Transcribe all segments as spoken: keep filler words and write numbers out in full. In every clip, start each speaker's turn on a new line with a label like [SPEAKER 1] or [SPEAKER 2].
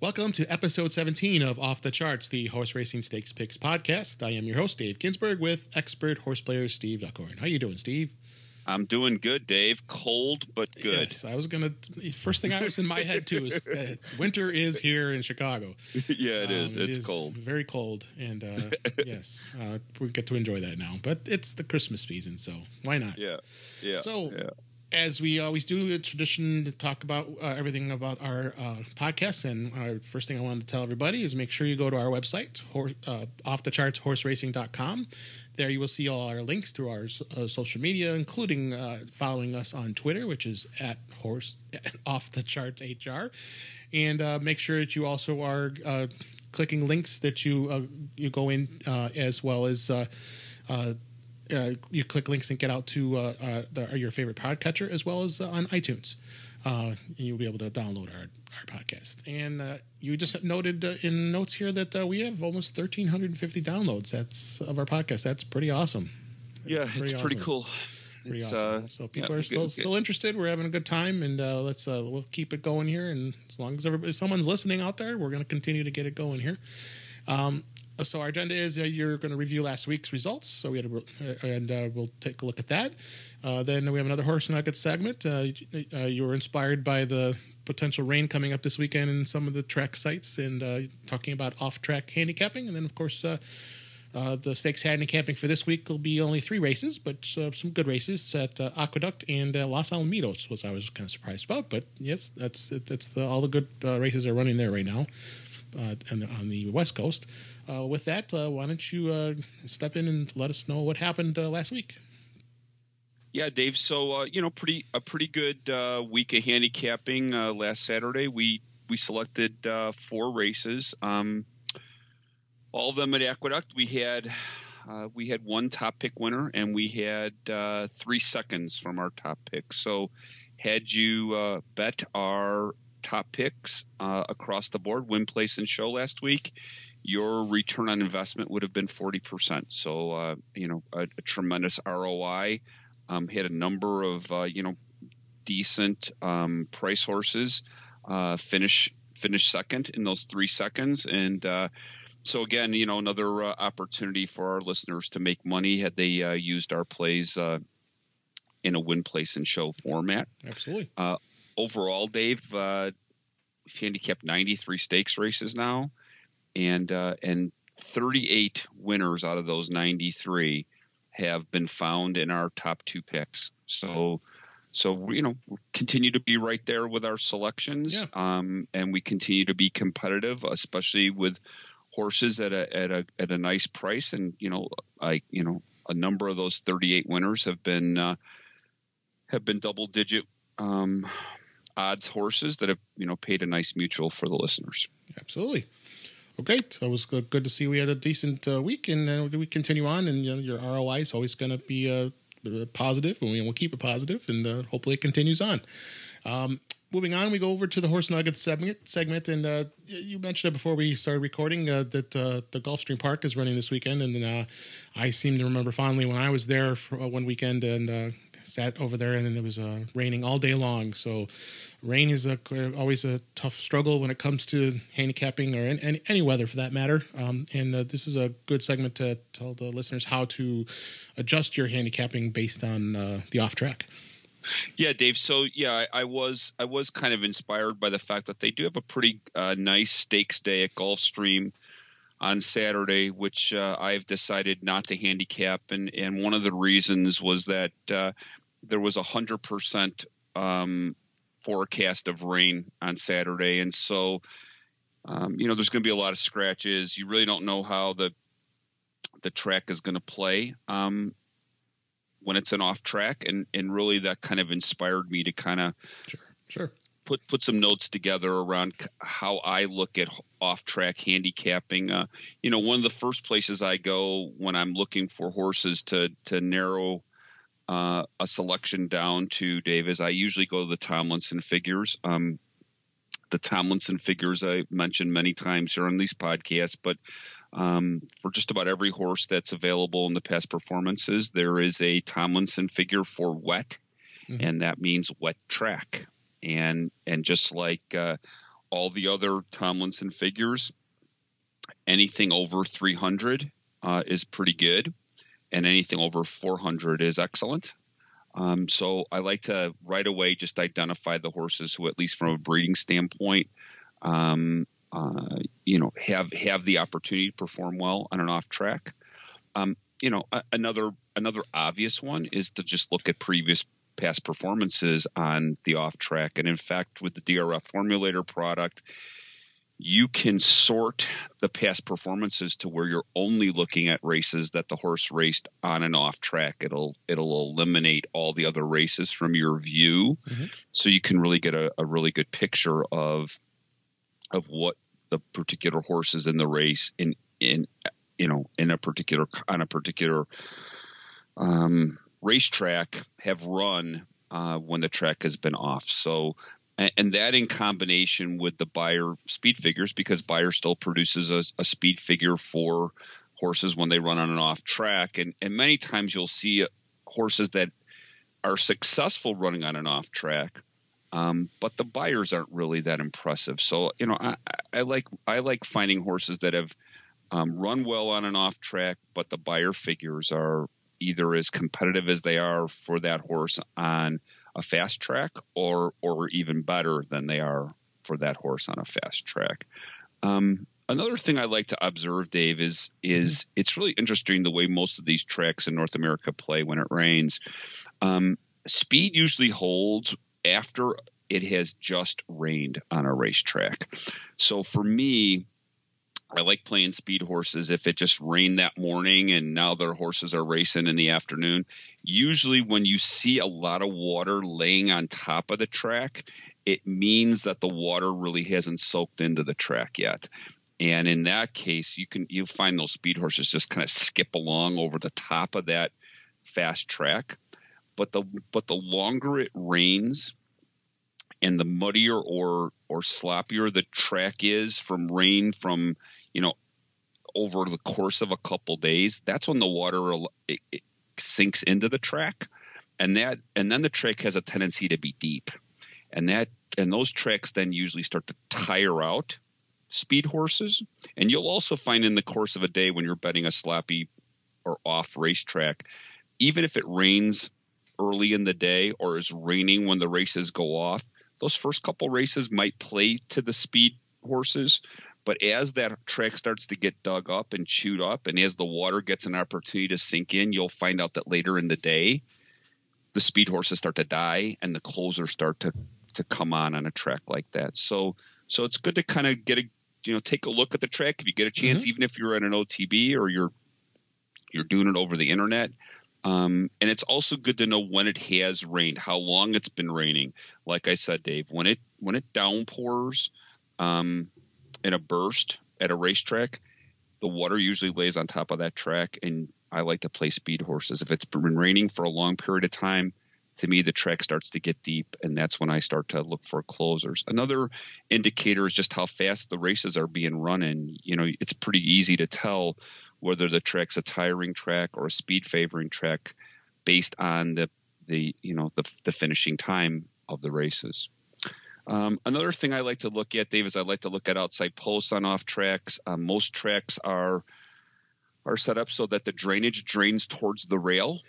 [SPEAKER 1] Welcome to episode seventeen of Off the Charts, the Horse Racing Stakes Picks podcast. I am your host, Dave Ginsburg, with expert horse player Steve Duckhorn. How you doing, Steve?
[SPEAKER 2] I'm doing good, Dave. Cold, but good.
[SPEAKER 1] Yes, I was going to... First thing I was in my head, too, is uh, winter is here in Chicago.
[SPEAKER 2] Yeah, it is.
[SPEAKER 1] Um, it
[SPEAKER 2] it's
[SPEAKER 1] is
[SPEAKER 2] cold.
[SPEAKER 1] Very cold, and uh, yes, uh, we get to enjoy that now. But it's the Christmas season, so why not?
[SPEAKER 2] Yeah, yeah.
[SPEAKER 1] So...
[SPEAKER 2] yeah.
[SPEAKER 1] As we always do, a tradition to talk about uh, everything about our uh, podcast. And our first thing I wanted to tell everybody is make sure you go to our website, horse, uh, off the charts horse racing dot com. There you will see all our links to our uh, social media, including uh, following us on Twitter, which is at horse off the charts H R. And uh, make sure that you also are uh, clicking links that you uh, you go in uh, as well as. Uh, uh, Uh, you click links and get out to uh, uh, the, your favorite podcatcher as well as uh, on iTunes. Uh, and you'll be able to download our, our podcast. And uh, you just noted uh, in notes here that uh, we have almost one thousand three hundred fifty downloads That's of our podcast. That's pretty awesome. That's
[SPEAKER 2] yeah,
[SPEAKER 1] pretty
[SPEAKER 2] it's
[SPEAKER 1] awesome.
[SPEAKER 2] pretty cool.
[SPEAKER 1] Pretty
[SPEAKER 2] it's,
[SPEAKER 1] awesome.
[SPEAKER 2] Uh,
[SPEAKER 1] so people
[SPEAKER 2] yeah,
[SPEAKER 1] are still
[SPEAKER 2] good,
[SPEAKER 1] still
[SPEAKER 2] good.
[SPEAKER 1] interested. We're having a good time, and uh, let's uh, we'll keep it going here. And as long as everybody, someone's listening out there, we're going to continue to get it going here. Um, So our agenda is uh, you're going to review last week's results. So we had a, uh, and uh, we'll take a look at that. Uh, then we have another Horse Nuggets segment. Uh, uh, you were inspired by the potential rain coming up this weekend in some of the track sites, and uh, talking about off-track handicapping. And then, of course, uh, uh, the stakes handicapping for this week will be only three races, but uh, some good races at uh, Aqueduct and uh, Los Alamitos, which I was kind of surprised about. But yes, that's that's the, all the good uh, races are running there right now uh, on, the, on the West Coast. Uh, with that, uh, why don't you uh, step in and let us know what happened uh, last week?
[SPEAKER 2] Yeah, Dave. So uh, you know, pretty a pretty good uh, week of handicapping uh, last Saturday. We we selected uh, four races, um, all of them at Aqueduct. We had uh, we had one top pick winner, and we had uh, three seconds from our top pick. So, had you uh, bet our top picks uh, across the board, win, place, and show last week, your return on investment would have been forty percent. So, uh, you know, a, a tremendous R O I. Um, had a number of, uh, you know, decent um, price horses uh, finish finish second in those three seconds. And uh, so, again, you know, another uh, opportunity for our listeners to make money had they uh, used our plays uh, in a win, place, and show format.
[SPEAKER 1] Absolutely.
[SPEAKER 2] Uh, overall, Dave, uh, we've handicapped ninety-three stakes races now. And uh, and thirty-eight winners out of those ninety-three have been found in our top two picks. So, so you know, we continue to be right there with our selections,
[SPEAKER 1] yeah.
[SPEAKER 2] um, and we continue to be competitive, especially with horses at a at a at a nice price. And you know, I you know, a number of those thirty-eight winners have been uh, have been double digit um, odds horses that have you know paid a nice mutual for the listeners.
[SPEAKER 1] Absolutely. Well, great. It was good, good to see we had a decent uh, week, and uh, we continue on. And you know, your R O I is always going to be uh, positive, and we, we'll keep it positive, and uh, hopefully it continues on. Um, moving on, we go over to the Horse Nuggets segment, segment and uh, you mentioned it before we started recording uh, that uh, the Gulfstream Park is running this weekend, and uh, I seem to remember fondly when I was there for uh, one weekend and uh, sat over there, and it was uh, raining all day long. So rain is a, always a tough struggle when it comes to handicapping or in, any, any weather for that matter. Um, and uh, this is a good segment to tell the listeners how to adjust your handicapping based on uh, the off track.
[SPEAKER 2] Yeah, Dave. So yeah, I, I was I was kind of inspired by the fact that they do have a pretty uh, nice stakes day at Gulfstream on Saturday, which uh, I've decided not to handicap, and and one of the reasons was that uh, there was a hundred percent um, forecast of rain on Saturday, and so um, you know there's going to be a lot of scratches. You really don't know how the the track is going to play um, when it's an off track, and and really that kind of inspired me to kind of
[SPEAKER 1] sure sure
[SPEAKER 2] put put some notes together around how I look at off track handicapping. Uh, you know, one of the first places I go when I'm looking for horses to to narrow Uh, a selection down to, Dave, is I usually go to the Tomlinson figures. Um, the Tomlinson figures I mentioned many times here on these podcasts, but um, for just about every horse that's available in the past performances, there is a Tomlinson figure for wet, mm-hmm. and that means wet track. And and just like uh, all the other Tomlinson figures, anything over three hundred uh, is pretty good, and anything over four hundred is excellent. Um, so I like to right away just identify the horses who, at least from a breeding standpoint, um, uh, you know, have have the opportunity to perform well on an off track. Um, you know, a, another another obvious one is to just look at previous past performances on the off track. And in fact, with the D R F Formulator product, you can sort the past performances to where you're only looking at races that the horse raced on and off track. It'll it'll eliminate all the other races from your view, mm-hmm. so you can really get a, a really good picture of of what the particular horses in the race in in you know in a particular on a particular um, racetrack have run uh, when the track has been off. So. And that in combination with the Beyer speed figures, because Beyer still produces a, a speed figure for horses when they run on an off track. And, and many times you'll see horses that are successful running on an off track, um, but the Beyers aren't really that impressive. So, you know, I, I like I like finding horses that have um, run well on an off track, but the Beyer figures are either as competitive as they are for that horse on a fast track, or or even better than they are for that horse on a fast track. Um, another thing I like to observe, Dave, is is mm-hmm. it's really interesting the way most of these tracks in North America play when it rains. Um, speed usually holds after it has just rained on a racetrack. So for me, I like playing speed horses if it just rained that morning and now their horses are racing in the afternoon. Usually when you see a lot of water laying on top of the track, it means that the water really hasn't soaked into the track yet. And in that case, you can you find those speed horses just kind of skip along over the top of that fast track. But the but the longer it rains, and the muddier or or sloppier the track is from rain from, you know, over the course of a couple days, that's when the water it, it sinks into the track, and that and then the track has a tendency to be deep, and that and those tracks then usually start to tire out speed horses. And you'll also find in the course of a day when you're betting a sloppy or off racetrack, even if it rains early in the day or is raining when the races go off, those first couple races might play to the speed horses, but as that track starts to get dug up and chewed up, and as the water gets an opportunity to sink in, you'll find out that later in the day, the speed horses start to die and the closers start to, to come on on a track like that. So, so it's good to kind of get a, you know, take a look at the track if you get a chance, mm-hmm. even if you're at an O T B or you're, you're doing it over the internet. Um, and it's also good to know when it has rained, how long it's been raining. Like I said, Dave, when it when it downpours um, in a burst at a racetrack, the water usually lays on top of that track, and I like to play speed horses. If it's been raining for a long period of time, to me, the track starts to get deep, and that's when I start to look for closers. Another indicator is just how fast the races are being run in. You know, it's pretty easy to tell whether the track's a tiring track or a speed favoring track based on the, the you know, the, the finishing time of the races. Um, another thing I like to look at, Dave, is I like to look at outside posts on off tracks. Um, most tracks are are set up so that the drainage drains towards the rail.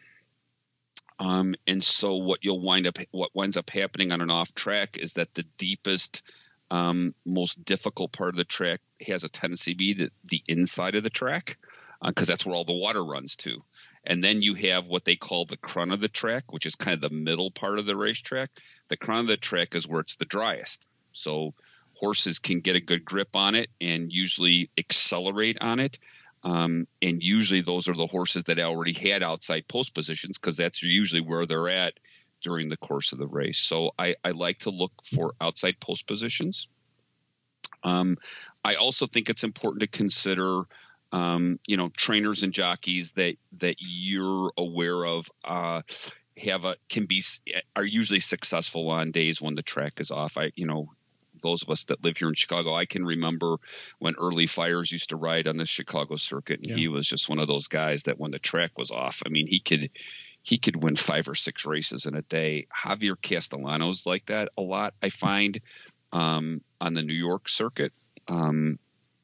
[SPEAKER 2] Um, and so what you'll wind up, what winds up happening on an off track is that the deepest, um, most difficult part of the track has a tendency to be the, the inside of the track, because uh, that's where all the water runs to. And then you have what they call the crun of the track, which is kind of the middle part of the racetrack. The crun of the track is where it's the driest. So horses can get a good grip on it and usually accelerate on it. Um, and usually those are the horses that already had outside post positions, because that's usually where they're at during the course of the race. So I, I like to look for outside post positions. Um, I also think it's important to consider, um, you know, trainers and jockeys that that you're aware of uh, have a can be are usually successful on days when the track is off. I, you know. Those of us that live here in Chicago, I can remember when Early Fires used to ride on the Chicago circuit, and yeah. he was just one of those guys that when the track was off, I mean, he could he could win five or six races in a day. Javier Castellanos like that a lot, I find. um, on the New York circuit. Um,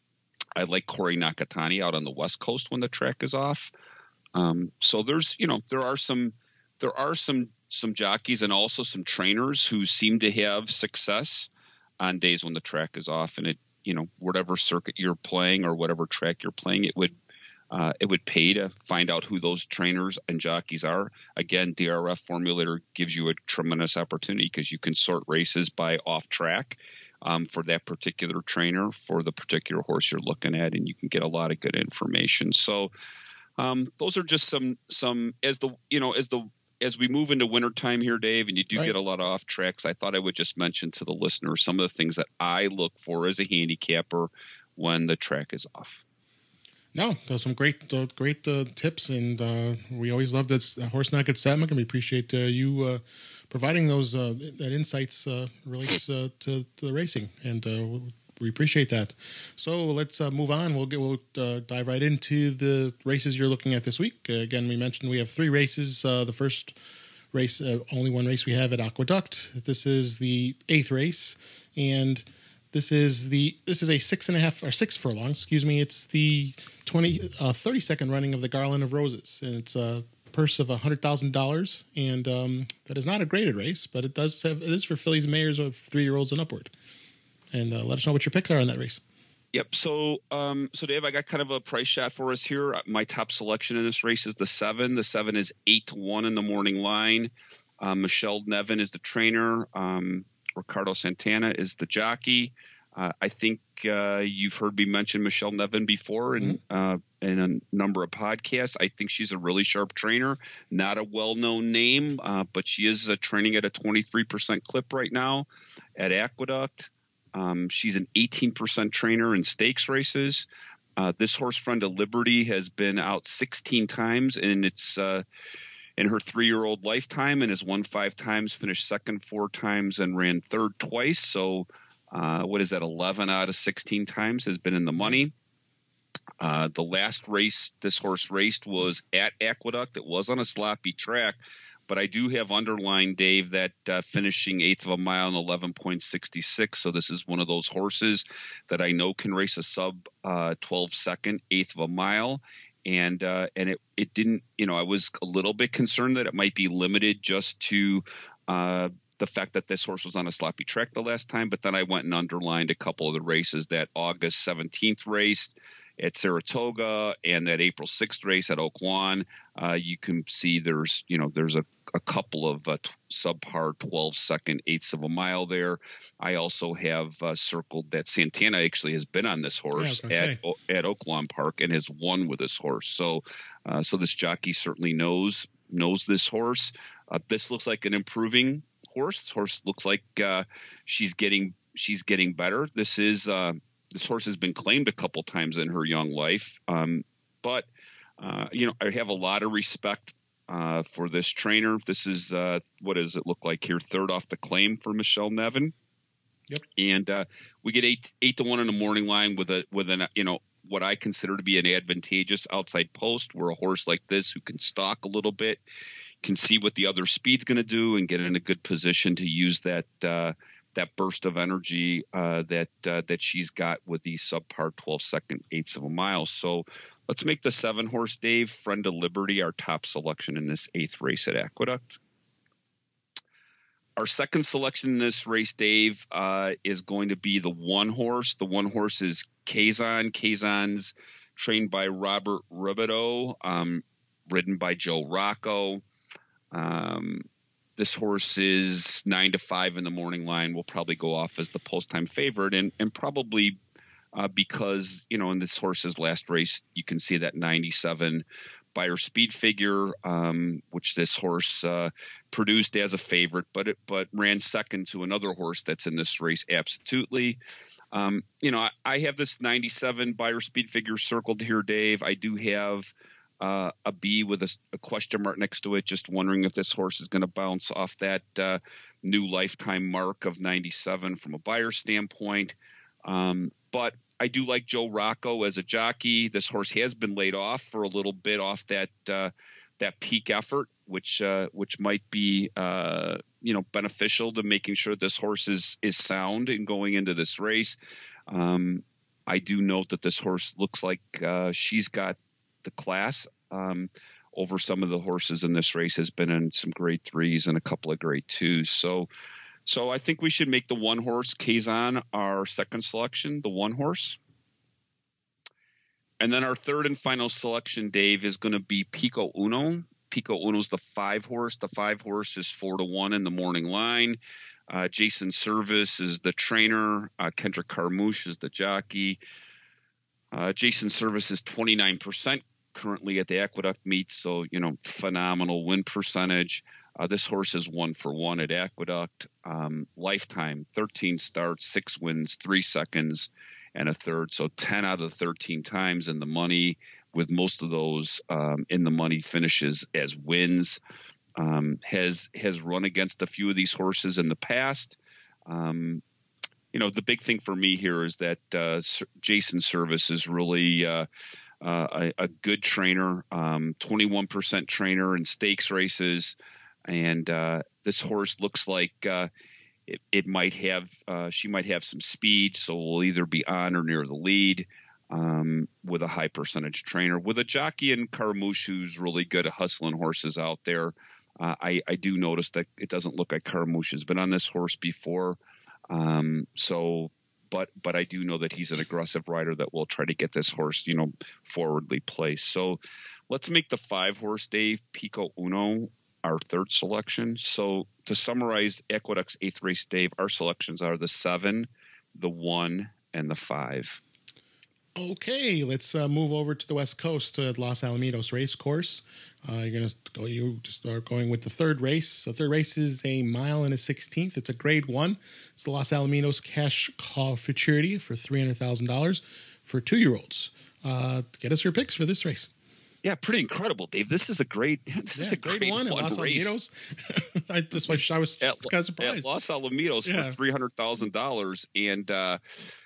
[SPEAKER 2] I like Corey Nakatani out on the West Coast when the track is off. Um, so there's, you know, there are some, there are some, some jockeys and also some trainers who seem to have success on days when the track is off. And it, you know, whatever circuit you're playing or whatever track you're playing, it would, uh, it would pay to find out who those trainers and jockeys are. Again, D R F Formulator gives you a tremendous opportunity because you can sort races by off track. Um, for that particular trainer, for the particular horse you're looking at, and you can get a lot of good information. So um, those are just some some as the you know as the as we move into wintertime here, Dave, and you do right. get a lot of off tracks. I thought I would just mention to the listener some of the things that I look for as a handicapper when the track is off.
[SPEAKER 1] No, those are some great, uh, great uh, tips, and uh, we always love that Horse Knock at Satmac, and we appreciate uh, you uh, providing those uh, that insights uh, relates uh, to, to the racing, and uh, we appreciate that. So let's uh, move on. We'll get we'll uh, dive right into the races you're looking at this week. Uh, again, we mentioned we have three races. Uh, the first race, uh, only one race we have at Aqueduct. This is the eighth race, and This is the this is a six and a half or six furlong. Excuse me. It's the twenty uh, thirty second running of the Garland of Roses, and it's a purse of a hundred thousand dollars. And um, that is not a graded race, but it does have it is for fillies and mares of three year olds and upward. And uh, let us know what your picks are on that race.
[SPEAKER 2] Yep. So, um, so Dave, I got kind of a price shot for us here. My top selection in this race is the seven. The seven is eight to one in the morning line. Um, Michelle Nevin is the trainer. Um, Ricardo Santana is the jockey. Uh, I think uh, you've heard me mention Michelle Nevin before in, mm-hmm. uh, in a number of podcasts. I think she's a really sharp trainer, not a well-known name, uh, but she is uh, training at a twenty-three percent clip right now at Aqueduct. Um, she's an eighteen percent trainer in stakes races. Uh, this horse, Friend of Liberty, has been out sixteen times, and it's uh, in her three-year-old lifetime, and has won five times, finished second four times, and ran third twice. So uh, what is that, eleven out of sixteen times has been in the money. Uh, the last race this horse raced was at Aqueduct. It was on a sloppy track, but I do have underlined, Dave, that uh, finishing eighth of a mile in eleven point six six. So this is one of those horses that I know can race a sub uh, twelve second eighth of a mile. And uh, and it, it didn't, you know, I was a little bit concerned that it might be limited just to uh, the fact that this horse was on a sloppy track the last time. But then I went and underlined a couple of the races, that August seventeenth race at Saratoga and that April sixth race at Oaklawn. Uh, you can see there's, you know, there's a, a couple of uh, t- subpar twelve second eighths of a mile there. I also have uh, circled that Santana actually has been on this horse yeah, at, at Oaklawn Park and has won with this horse. So, uh, so this jockey certainly knows, knows this horse. Uh, this looks like an improving horse. This horse looks like uh, she's getting, she's getting better. This is, uh, This horse has been claimed a couple times in her young life, um, but uh, you know, I have a lot of respect uh, for this trainer. This is uh, what does it look like here? Third off the claim for Michelle Nevin.
[SPEAKER 1] Yep. And
[SPEAKER 2] uh, we get eight eight to one in the morning line with a with an you know what I consider to be an advantageous outside post, where a horse like this who can stalk a little bit can see what the other speed's going to do and get in a good position to use that. Uh, that burst of energy uh, that uh, that she's got with the subpar twelve second eighths of a mile. So let's make the seven horse, Dave, Friend of Liberty, our top selection in this eighth race at Aqueduct. Our second selection in this race, Dave, uh, is going to be the one horse. The one horse is Kazan. Kazan's trained by Robert Ribideau, um, ridden by Joe Rocco. Um, This horse is nine to five in the morning line. Will probably go off as the post time favorite, and and probably uh, because you know in this horse's last race you can see that ninety-seven Beyer speed figure, um, which this horse uh, produced as a favorite, but it but ran second to another horse that's in this race, Absolutely. Um, you know I, I have this ninety-seven Beyer speed figure circled here, Dave. I do have. Uh, a B with a, a question mark next to it, just wondering if this horse is going to bounce off that uh, new lifetime mark of ninety-seven from a Beyer standpoint. Um, but I do like Joe Rocco as a jockey. This horse has been laid off for a little bit off that uh, that peak effort, which uh, which might be uh, you know, beneficial to making sure this horse is is sound in going into this race. Um, I do note that this horse looks like uh, she's got the class um, over some of the horses in this race. Has been in some grade threes and a couple of grade twos. So, so I think we should make the one horse Kazan our second selection, the one horse. And then our third and final selection, Dave, is going to be Pico Uno. Pico Uno's the five horse. The five horse is four to one in the morning line. Uh, Jason Service is the trainer. Uh, Kendrick Carmouche is the jockey. Uh, Jason Service is twenty-nine percent currently at the Aqueduct meet, so, you know, phenomenal win percentage. Uh, this horse is one for one at Aqueduct. Um, lifetime, thirteen starts, six wins, three seconds, and a third. So ten out of the thirteen times in the money, with most of those um, in the money finishes as wins. Um, has has run against a few of these horses in the past. Um, you know, the big thing for me here is that uh, Jason Service is really uh, uh, a, a good trainer, um, twenty-one percent trainer in stakes races. And uh, this horse looks like uh, it, it might have, uh, she might have some speed, so will either be on or near the lead. Um, with a high percentage trainer, with a jockey in Carmouche who's really good at hustling horses out there. Uh, I, I do notice that it doesn't look like Carmouche has been on this horse before. Um, so, but but I do know that he's an aggressive rider that will try to get this horse, you know, forwardly placed. So let's make the five horse, Dave, Pico Uno, our third selection. So to summarize Aqueduct's eighth race, Dave, our selections are the seven, the one, and the five.
[SPEAKER 1] Okay, let's uh, move over to the West Coast to Los Alamitos race course. Uh, you're going to go. You start going with the third race. The third race is a mile and a sixteenth. It's a grade one. It's the Los Alamitos Cash Call Futurity for three hundred thousand dollars for two year olds. Uh, get us your picks for this race.
[SPEAKER 2] Yeah, pretty incredible, Dave. This is a great. This yeah, is a
[SPEAKER 1] grade
[SPEAKER 2] great
[SPEAKER 1] one,
[SPEAKER 2] one
[SPEAKER 1] at Los
[SPEAKER 2] race.
[SPEAKER 1] Alamitos. I just I was
[SPEAKER 2] at,
[SPEAKER 1] kind of surprised.
[SPEAKER 2] At Los Alamitos yeah. for three hundred thousand dollars, and. Uh,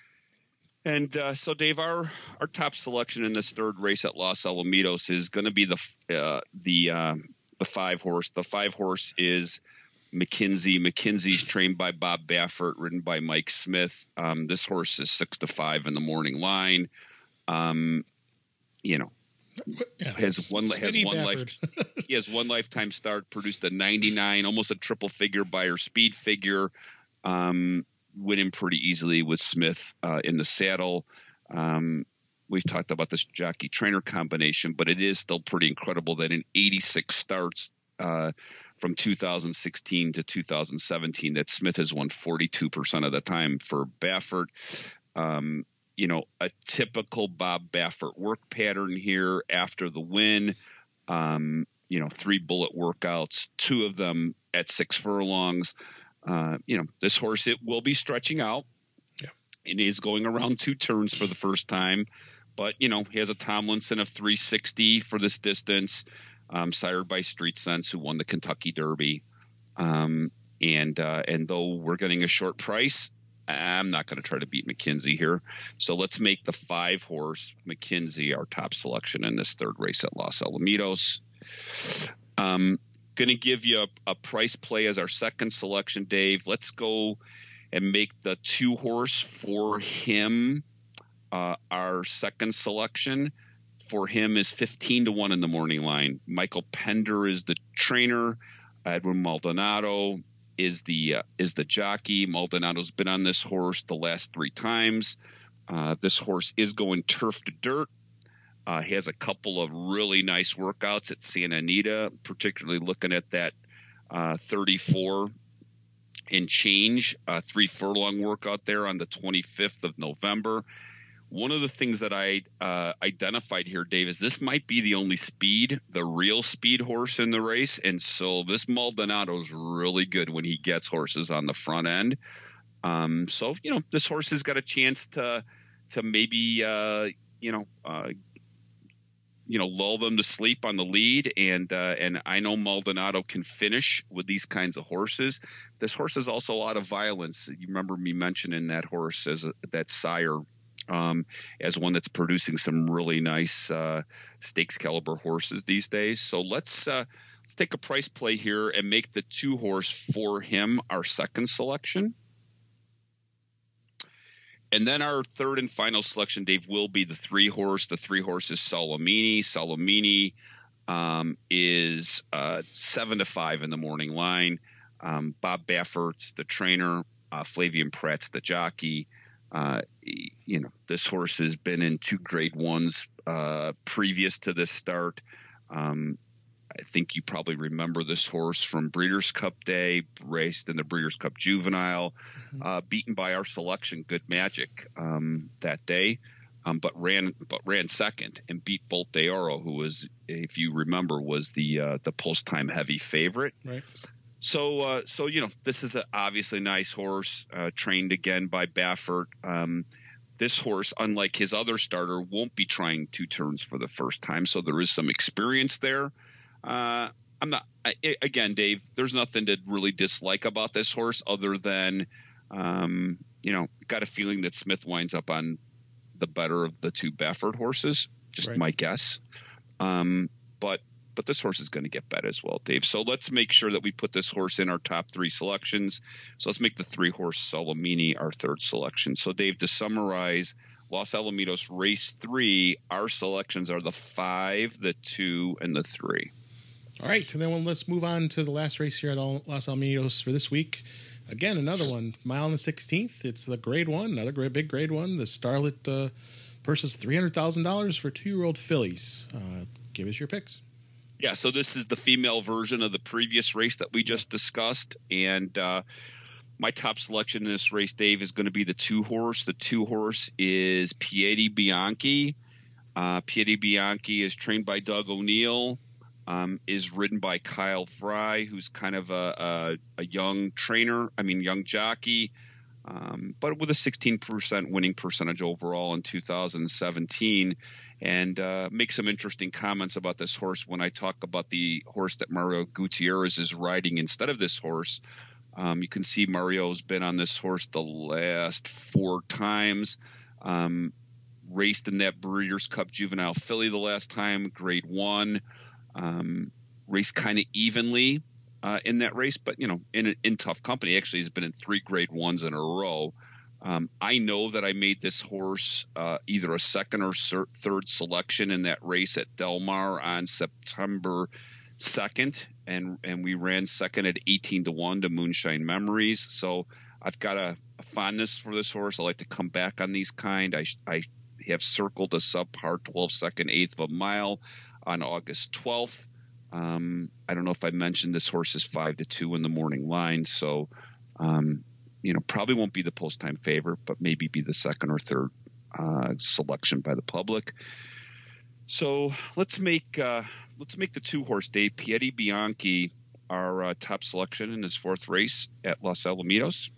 [SPEAKER 2] And uh, so, Dave, our, our top selection in this third race at Los Alamitos is going to be the uh, the uh, the five horse. The five horse is McKinsey. McKinsey's trained by Bob Baffert, ridden by Mike Smith. Um, this horse is six to five in the morning line. Um, you know, yeah. has one has one life. He has one lifetime start. Produced a ninety-nine, almost a triple figure by her speed figure. Um, winning pretty easily with Smith uh, in the saddle. Um, we've talked about this jockey trainer combination, but it is still pretty incredible that in eighty-six starts uh, from two thousand sixteen to two thousand seventeen, that Smith has won forty-two percent of the time for Baffert. Um, you know, a typical Bob Baffert work pattern here after the win. Um, you know, three bullet workouts, two of them at six furlongs. Uh, you know, this horse, it will be stretching out. Yeah. It is going around two turns for the first time. But, you know, he has a Tomlinson of three sixty for this distance, um, sired by Street Sense, who won the Kentucky Derby. Um, and uh, and though we're getting a short price, I'm not going to try to beat McKinsey here. So let's make the five horse McKinsey our top selection in this third race at Los Alamitos. Um Going to give you a, a price play as our second selection, Dave. Let's go and make the two horse for him uh, our second selection. For him is fifteen to one in the morning line. Michael Pender is the trainer. Edwin Maldonado is the uh, is the jockey. Maldonado's been on this horse the last three times. Uh, this horse is going turf to dirt. Uh, he has a couple of really nice workouts at Santa Anita, particularly looking at that uh, thirty-four and change, uh, three furlong workout there on the twenty-fifth of November. One of the things that I uh, identified here, Dave, is this might be the only speed, the real speed horse in the race. And so this Maldonado's really good when he gets horses on the front end. Um, so, you know, this horse has got a chance to to maybe, uh, you know, uh, you know, lull them to sleep on the lead. And uh, and I know Maldonado can finish with these kinds of horses. This horse has also a lot of violence. You remember me mentioning that horse as a, that sire um, as one that's producing some really nice uh, stakes caliber horses these days. So let's uh, let's take a price play here and make the two horse For Him our second selection. And then our third and final selection, Dave, will be the three horse. The three horse is Salamini. Salamini um, is uh, seven to five in the morning line. Um, Bob Baffert, the trainer, uh, Flavian Pratt's the jockey. Uh, you know, this horse has been in two grade ones uh, previous to this start. Um, I think you probably remember this horse from Breeders' Cup Day, raced in the Breeders' Cup Juvenile, mm-hmm. uh, beaten by our selection, Good Magic, um, that day, um, but ran but ran second and beat Bolt de Oro, who was, if you remember, was the uh, the post time heavy favorite.
[SPEAKER 1] Right.
[SPEAKER 2] So, uh, so you know, this is a obviously nice horse, uh, trained again by Baffert. Um, this horse, unlike his other starter, won't be trying two turns for the first time, so there is some experience there. Uh, I'm not I, again, Dave. There's nothing to really dislike about this horse, other than, um, you know, got a feeling that Smith winds up on the better of the two Baffert horses. Just
[SPEAKER 1] right.
[SPEAKER 2] my guess. Um, but but this horse is going to get bet as well, Dave. So let's make sure that we put this horse in our top three selections. So let's make the three horse Salamini our third selection. So Dave, to summarize, Los Alamitos race three, our selections are the five, the two, and the three.
[SPEAKER 1] All right, and then well, let's move on to the last race here at Los Alamitos for this week. Again, another one, mile and the sixteenth. It's the grade one, another great big grade one. The Starlet uh, purse is three hundred thousand dollars for two-year-old fillies. Uh, give us your picks.
[SPEAKER 2] Yeah, so this is the female version of the previous race that we just discussed, and uh, my top selection in this race, Dave, is going to be the two horse. The two horse is Piedi Bianchi. Uh, Piedi Bianchi is trained by Doug O'Neill. Um, is ridden by Kyle Fry, who's kind of a, a, a young trainer, I mean, young jockey, um, but with a sixteen percent winning percentage overall in two thousand seventeen. And uh, make some interesting comments about this horse when I talk about the horse that Mario Gutierrez is riding instead of this horse. Um, you can see Mario's been on this horse the last four times. Um, raced in that Breeders' Cup Juvenile filly the last time, grade one. Um, raced kind of evenly uh, in that race, but, you know, in in tough company. Actually, he's been in three grade ones in a row. Um, I know that I made this horse uh, either a second or ser- third selection in that race at Del Mar on September second, and and we ran second at eighteen to one to Moonshine Memories. So I've got a, a fondness for this horse. I like to come back on these kind. I I have circled a subpar twelve second eighth of a mile on August twelfth. Um, I don't know if I mentioned this horse is five to two in the morning line. So, um, you know, probably won't be the post time favorite, but maybe be the second or third uh, selection by the public. So let's make, uh, let's make the two horse, Dave, Piedi Bianchi, our uh, top selection in his fourth race at Los Alamitos.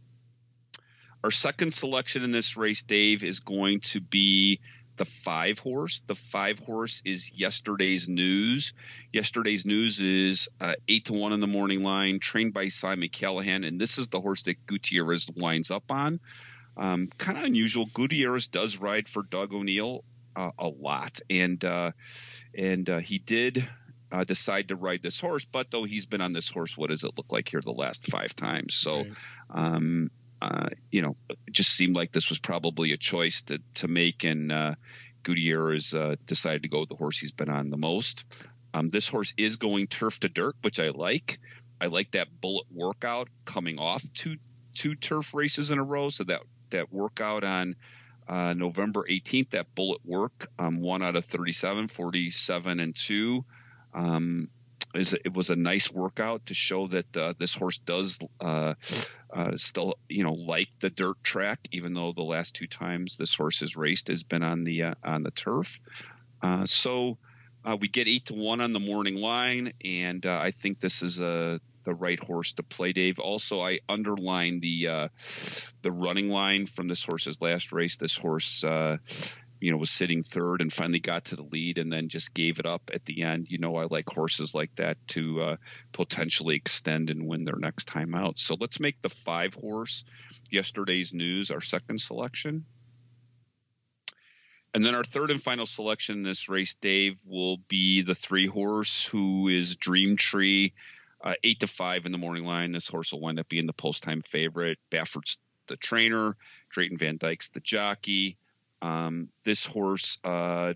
[SPEAKER 2] Our second selection in this race, Dave, is going to be the five horse. The five horse is Yesterday's News. Yesterday's News is uh, eight to one in the morning line, trained by Simon Callahan, and this is the horse that Gutierrez lines up on. Um, kind of unusual. Gutierrez does ride for Doug O'Neill uh, a lot, and uh, and uh, he did uh, decide to ride this horse. But though he's been on this horse, what does it look like here the last five times? So.
[SPEAKER 1] Right.
[SPEAKER 2] Um, Uh, you know, it just seemed like this was probably a choice to, to make, and uh, Gutierrez uh, decided to go with the horse he's been on the most. Um, this horse is going turf to dirt, which I like. I like that bullet workout coming off two two turf races in a row. So that that workout on uh, November eighteenth, that bullet work, um, one out of thirty-seven, forty-seven and two. Um, Is it was a nice workout to show that uh, this horse does uh, uh, still, you know, like the dirt track, even though the last two times this horse has raced has been on the uh, on the turf. Uh, so uh, we get eight to one on the morning line, and uh, I think this is a the right horse to play, Dave. Also, I underlined the uh, the running line from this horse's last race. This horse. Uh, you know, was sitting third and finally got to the lead and then just gave it up at the end. You know, I like horses like that to uh, potentially extend and win their next time out. So let's make the five horse Yesterday's News our second selection. and then our third and final selection in this race, Dave, will be the three horse who is Dream Tree, uh, eight to five in the morning line. This horse will wind up being the post time favorite. Baffert's the trainer, Drayton Van Dyke's the jockey. Um, this horse uh,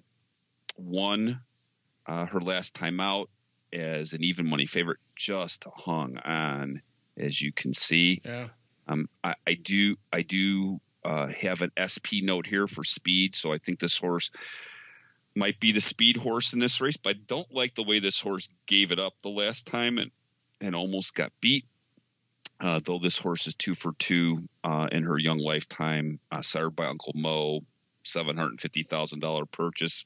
[SPEAKER 2] won uh, her last time out as an even money favorite, just hung on, as you can see.
[SPEAKER 1] Yeah.
[SPEAKER 2] Um, I, I do, I do uh, have an S P note here for speed, so I think this horse might be the speed horse in this race. But I don't like the way this horse gave it up the last time and and almost got beat. Uh, though this horse is two for two uh, in her young lifetime, uh, sired by Uncle Mo, seven hundred fifty thousand dollars purchase.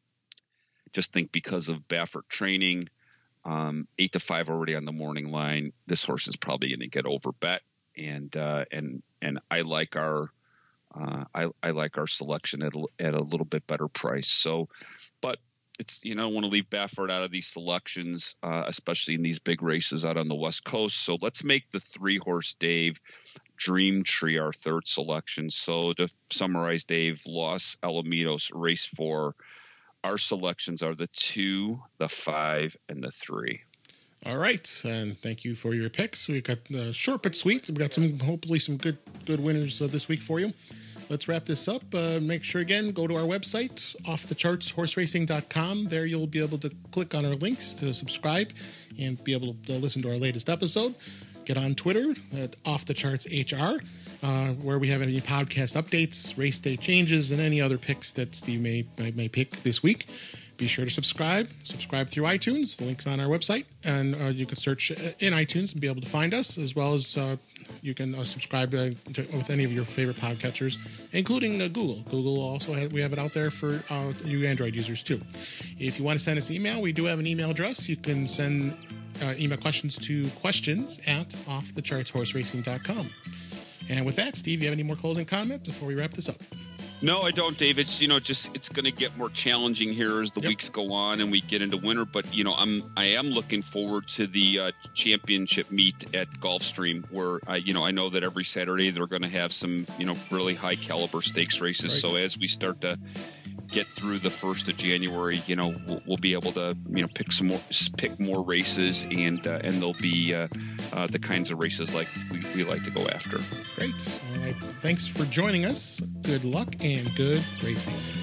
[SPEAKER 2] Just think because of Baffert training. Um, eight to five already on the morning line. This horse is probably going to get over bet, and uh, and and I like our uh, I, I like our selection at a, at a little bit better price. So, but it's you know I want to leave Baffert out of these selections, uh, especially in these big races out on the West Coast. So let's make the three horse Dave Dream Tree our third selection. So to summarize, Dave, Los Alamitos race four. Our selections are the two, the five, and the three.
[SPEAKER 1] All right, and thank you for your picks. We got uh, short but sweet. We got some, hopefully, some good good winners uh, this week for you. Let's wrap this up. Uh, make sure again, go to our website, off the charts horse racing dot com. There, you'll be able to click on our links to subscribe and be able to listen to our latest episode. Get on Twitter at off the charts H R. Uh, where we have any podcast updates, race day changes, and any other picks that Steve may, may may pick this week. Be sure to subscribe. Subscribe through iTunes. The link's on our website. And uh, you can search in iTunes and be able to find us, as well as uh, you can uh, subscribe uh, to, with any of your favorite podcatchers, including uh, Google. Google also, has, we have it out there for uh, you Android users, too. If you want to send us email, we do have an email address. You can send uh, email questions to questions at off the charts horse racing dot com. And with that, Steve, you have any more closing comments before we wrap this up?
[SPEAKER 2] No, I don't, Dave. It's, you know, just it's going to get more challenging here as the
[SPEAKER 1] Yep.
[SPEAKER 2] weeks go on and we get into winter. But you know, I'm I am looking forward to the uh, championship meet at Gulfstream, where I you know I know that every Saturday they're going to have some you know really high caliber stakes races.
[SPEAKER 1] Right.
[SPEAKER 2] So as we start to get through the first of January, you know, we'll, we'll be able to you know pick some more pick more races, and uh, and they'll be uh, uh, the kinds of races like we, we like to go after.
[SPEAKER 1] Great. All right. Thanks for joining us. Good luck and good racing.